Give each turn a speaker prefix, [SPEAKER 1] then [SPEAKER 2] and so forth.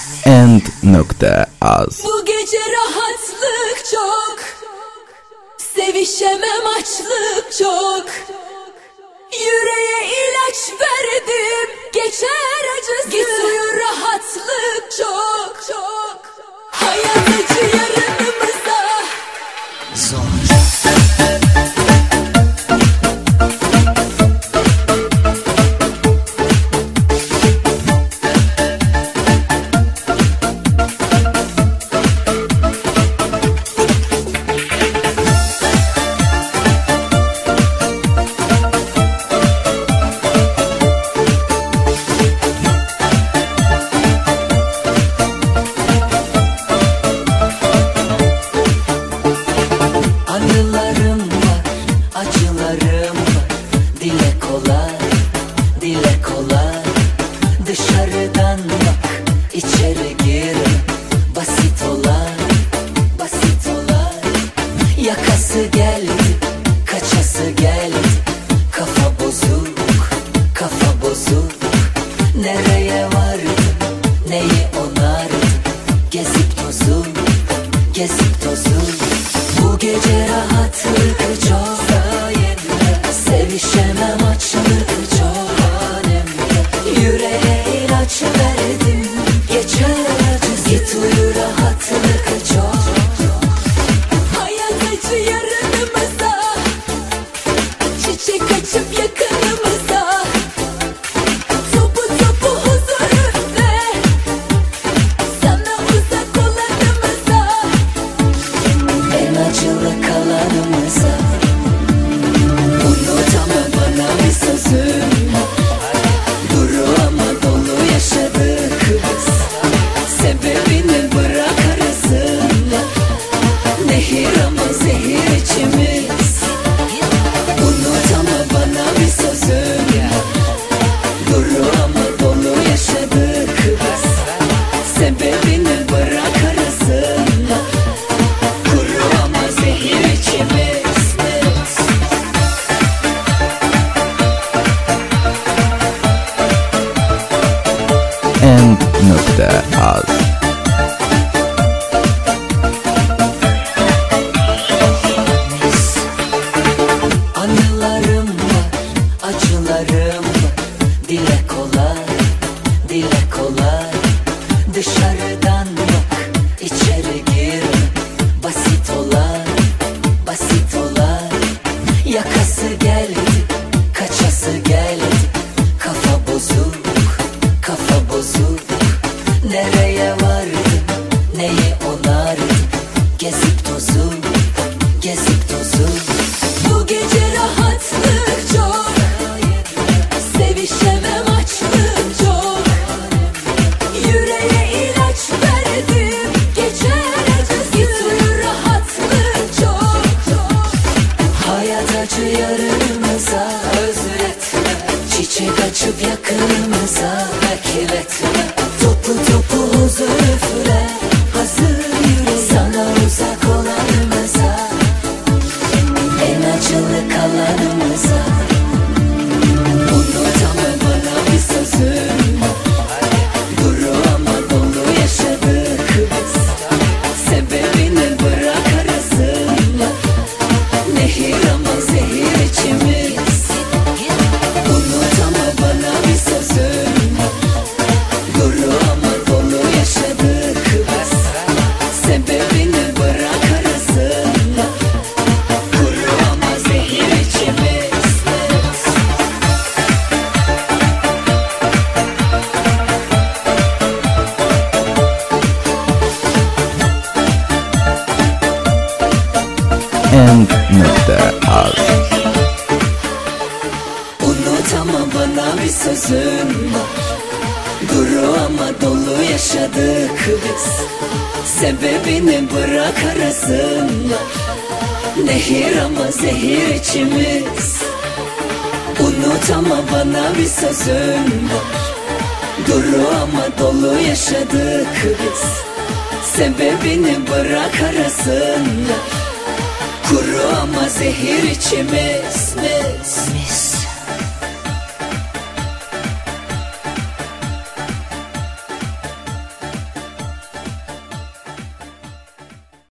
[SPEAKER 1] End.az.
[SPEAKER 2] Bu gece rahatlık çok, sevişemem açlık çok. Yüreğe ilaç verdim, geçer acısı. Git uyu, rahatlık çok çok. Hayat acı yarınımıza zor. Dışarıdan bak, içeri gir. Basit olay, basit olay. Yakası geldi, kaçası geldi. Kafa bozuk, kafa bozuk. Nereye vardı, neyi onardı. Gezip tozuk, gezip tozuk. Bu gece rahatlık çok sayende. Sevişemem açlık çok. Yüreğe ilaç verdim, geçer acısı. Git uyu, rahatlık çok. Hayat acı yarınımıza, çiçek açıp yakınımıza. Topu topu huzur üfle, sana uzak olanımıza. En acılı kalanımıza. Unutama bana bir sözüm. Sebebini bırak arasında. Nehir ama zehir içimiz. Unutama bana bir sözüm. Duru ama dolu yaşadık. Sebebini bırak arasında. Kuru ama zehir içimiz.
[SPEAKER 1] End.az.
[SPEAKER 2] Anılarım var, acılarım var. Dile kolay, dile kolay. Dışarıdan bak, içeri gir. Basit olay, basit olay. Yakası geldi, kaçası geldi. Kafa bozuk, kafa bozuk. Nereye vardı, neyi onardı. Gezip tozuk, gezip tozuk. Bu gece rahatlık çok, sevişemem açlık çok. Yüreğe ilaç verdim, geçer acısı. Git uyu, rahatlık çok çok. Hayat acı yarınımıza, özletme. Çiçek açıp yakınımıza, bekletme. Topu topu huzur üfle, hazır yürü. Sana uzak olanımıza, en acılı kalanımıza. Unutama bana bir sözüm. Duru ama dolu yaşadık. Sebebini bırak arasında. Nehir ama zehir içimiz. Unutama bana bir sözüm. Duru ama dolu yaşadık. Sebebini bırak arasında. Kuru ama zehir içimiz.
[SPEAKER 1] End.az.
[SPEAKER 2] Unutama bana bir sözüm var. Duru ama dolu yaşadık biz. Sebebini bırak arasında. Nehir ama zehir içimiz. Unutama bana bir sözüm var. Duru ama dolu yaşadık biz. Sebebini bırak arasında. Kuru ama zehir içimiz.